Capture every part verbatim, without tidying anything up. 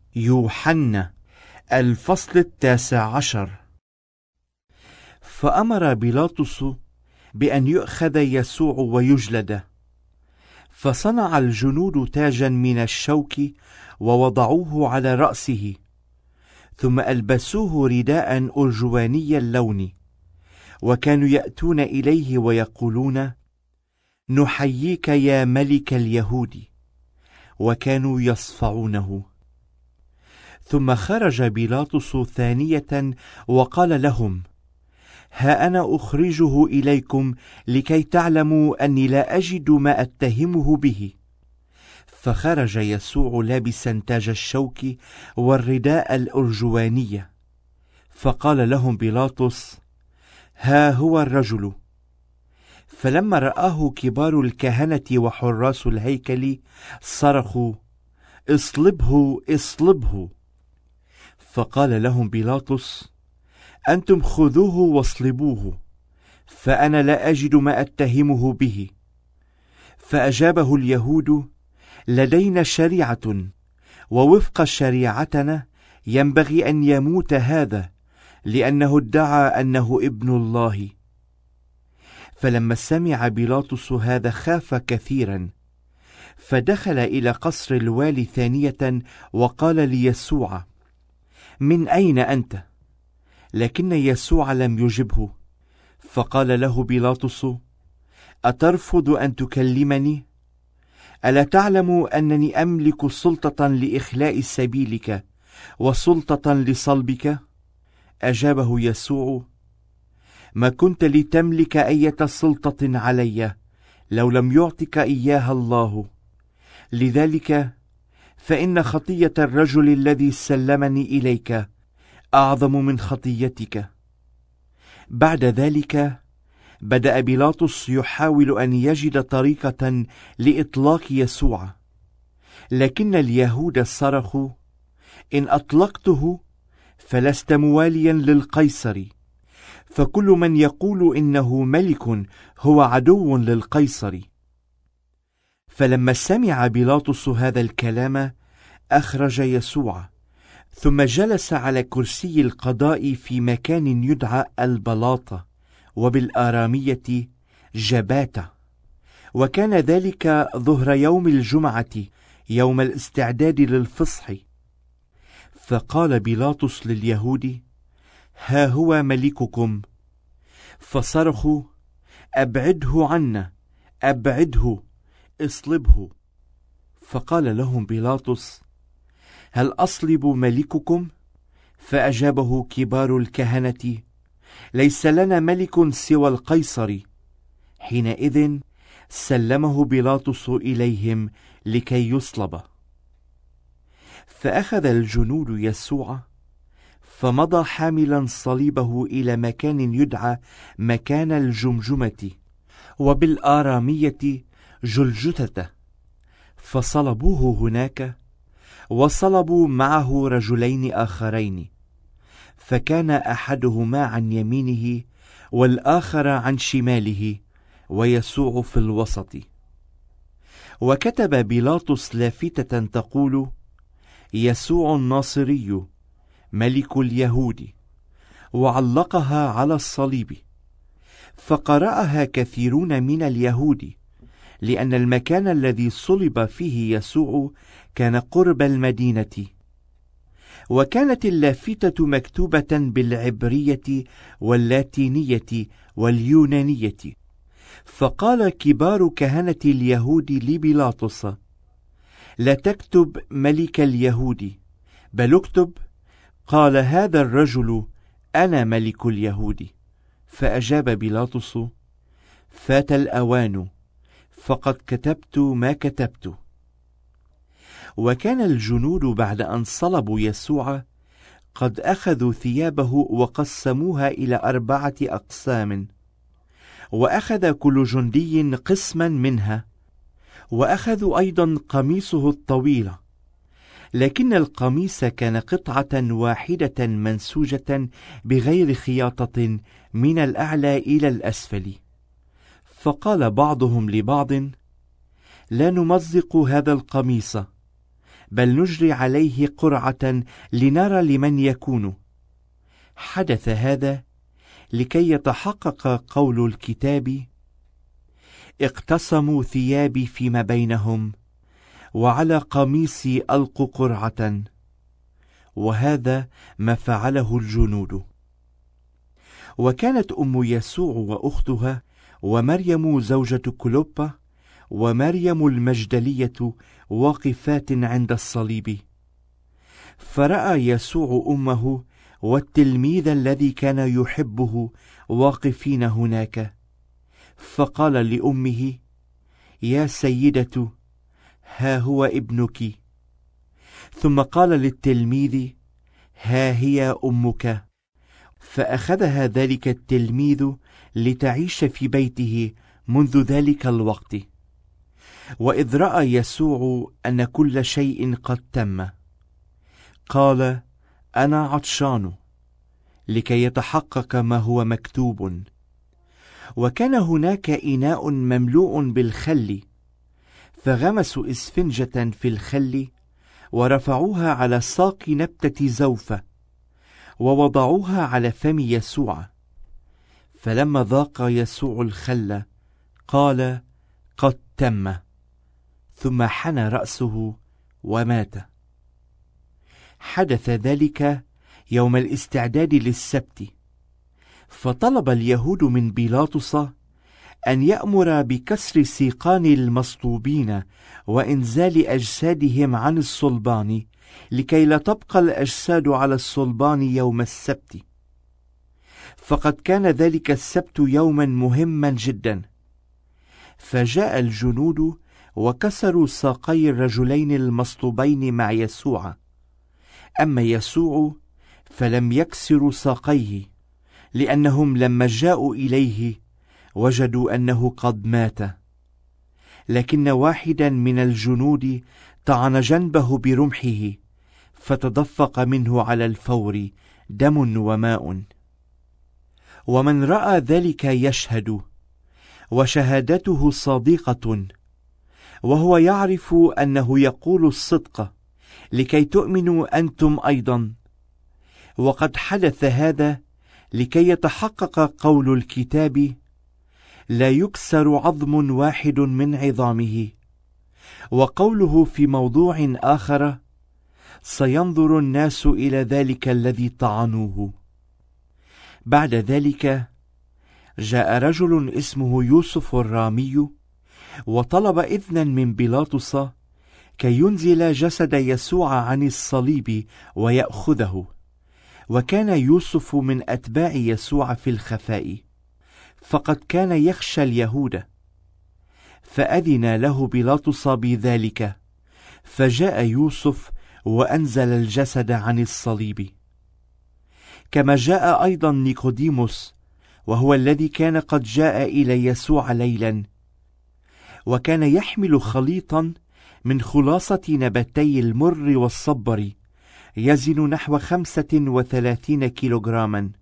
يوحنا الفصل التاسع عشر. فأمر بيلاطس بأن يؤخذ يسوع ويجلد، فصنع الجنود تاجا من الشوك ووضعوه على رأسه، ثم ألبسوه رداء أرجواني اللون، وكانوا يأتون إليه ويقولون: نحييك يا ملك اليهود، وكانوا يصفعونه. ثم خرج بيلاطس ثانية وقال لهم: ها أنا أخرجه إليكم لكي تعلموا أني لا أجد ما أتهمه به. فخرج يسوع لابسا تاج الشوك والرداء الأرجواني، فقال لهم بيلاطس: ها هو الرجل. فلما رآه كبار الكهنة وحراس الهيكل صرخوا: اصلبه اصلبه. فقال لهم بيلاطس: أنتم خذوه واصلبوه، فأنا لا أجد ما أتهمه به. فأجابه اليهود: لدينا شريعة، ووفق شريعتنا ينبغي أن يموت هذا، لأنه ادعى أنه ابن الله. فلما سمع بيلاطس هذا خاف كثيرا، فدخل إلى قصر الوالي ثانية وقال ليسوع: من أين أنت؟ لكن يسوع لم يجبه. فقال له بيلاطس: أترفض أن تكلمني؟ ألا تعلم أنني أملك سلطة لإخلاء سبيلك وسلطة لصلبك؟ أجابه يسوع: ما كنت لتملك أية سلطة علي لو لم يعطك إياها الله. لذلك فإن خطية الرجل الذي سلمني إليك أعظم من خطيتك. بعد ذلك بدأ بيلاطس يحاول أن يجد طريقة لإطلاق يسوع، لكن اليهود صرخوا: إن أطلقته فلست مواليا للقيصر، فكل من يقول إنه ملك هو عدو للقيصر. فلما سمع بيلاطس هذا الكلام أخرج يسوع، ثم جلس على كرسي القضاء في مكان يدعى البلاطة، وبالآرامية جباتة. وكان ذلك ظهر يوم الجمعة، يوم الاستعداد للفصح. فقال بيلاطس لليهود: ها هو ملككم. فصرخوا: أبعده عنا، أبعده، اصلبه. فقال لهم بيلاطس: هل أصلب ملككم؟ فأجابه كبار الكهنة: ليس لنا ملك سوى القيصر. حينئذ سلمه بيلاطس إليهم لكي يصلب. فأخذ الجنود يسوع، فمضى حاملا صليبه إلى مكان يدعى مكان الجمجمة، وبالآرامية جلجثة، فصلبوه هناك، وصلبوا معه رجلين آخرين، فكان أحدهما عن يمينه والآخر عن شماله، ويسوع في الوسط. وكتب بيلاطس لافتة تقول: يسوع الناصري ملك اليهود، وعلقها على الصليب. فقرأها كثيرون من اليهود، لأن المكان الذي صلب فيه يسوع كان قرب المدينة. وكانت اللافتة مكتوبة بالعبرية واللاتينية واليونانية. فقال كبار كهنة اليهود لبيلاطس: لا تكتب ملك اليهود، بل اكتب: قال هذا الرجل أنا ملك اليهود. فأجاب بيلاطس: فات الأوان، فقد كتبت ما كتبت. وكان الجنود بعد أن صلبوا يسوع قد أخذوا ثيابه وقسموها إلى أربعة أقسام، وأخذ كل جندي قسما منها، وأخذوا أيضا قميصه الطويل، لكن القميص كان قطعة واحدة منسوجة بغير خياطة من الأعلى إلى الأسفل. فقال بعضهم لبعض: لا نمزق هذا القميص، بل نجري عليه قرعة لنرى لمن يكون. حدث هذا لكي يتحقق قول الكتاب: اقتسموا ثيابي فيما بينهم، وعلى قميصي ألقوا قرعة. وهذا ما فعله الجنود. وكانت أم يسوع وأختها ومريم زوجة كلوبا ومريم المجدلية واقفات عند الصليب. فرأى يسوع أمه والتلميذ الذي كان يحبه واقفين هناك، فقال لأمه: يا سيدة، ها هو ابنك. ثم قال للتلميذ: ها هي أمك. فأخذها ذلك التلميذ لتعيش في بيته منذ ذلك الوقت. وإذ رأى يسوع أن كل شيء قد تم، قال: أنا عطشان، لكي يتحقق ما هو مكتوب. وكان هناك إناء مملوء بالخل، فغمسوا إسفنجة في الخل ورفعوها على ساق نبتة زوفة ووضعوها على فم يسوع. فلما ذاق يسوع الخل قال: قد تم، ثم حنى رأسه ومات. حدث ذلك يوم الاستعداد للسبت، فطلب اليهود من بيلاطس أن يأمر بكسر سيقان المصلوبين وإنزال أجسادهم عن الصلبان، لكي لا تبقى الأجساد على الصلبان يوم السبت. فقد كان ذلك السبت يوما مهما جدا. فجاء الجنود وكسروا ساقي الرجلين المصلوبين مع يسوع. أما يسوع فلم يكسروا ساقيه، لأنهم لما جاءوا إليه وجدوا أنه قد مات. لكن واحدا من الجنود طعن جنبه برمحه، فتدفق منه على الفور دم وماء. ومن رأى ذلك يشهد، وشهادته صادقة، وهو يعرف أنه يقول الصدق، لكي تؤمنوا أنتم أيضا. وقد حدث هذا لكي يتحقق قول الكتاب: لا يكسر عظم واحد من عظامه. وقوله في موضوع آخر: سينظر الناس إلى ذلك الذي طعنوه. بعد ذلك جاء رجل اسمه يوسف الرامي، وطلب إذنا من بيلاطس كي ينزل جسد يسوع عن الصليب ويأخذه. وكان يوسف من أتباع يسوع في الخفاء، فقد كان يخشى اليهود. فأذن له بيلاطس بذلك، فجاء يوسف وأنزل الجسد عن الصليب. كما جاء أيضا نيقوديموس، وهو الذي كان قد جاء إلى يسوع ليلا، وكان يحمل خليطا من خلاصة نباتي المر والصبر يزن نحو خمسة وثلاثين كيلوغراما.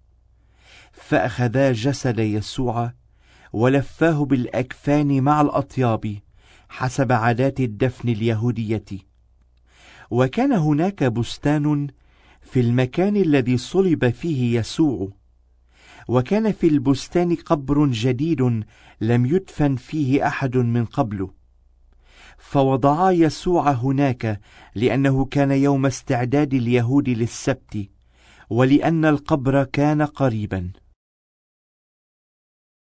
فأخذا جسد يسوع ولفاه بالأكفان مع الأطياب حسب عادات الدفن اليهودية. وكان هناك بستان في المكان الذي صلب فيه يسوع، وكان في البستان قبر جديد لم يدفن فيه أحد من قبل. فوضعا يسوع هناك، لأنه كان يوم استعداد اليهود للسبت، ولأن القبر كان قريبا.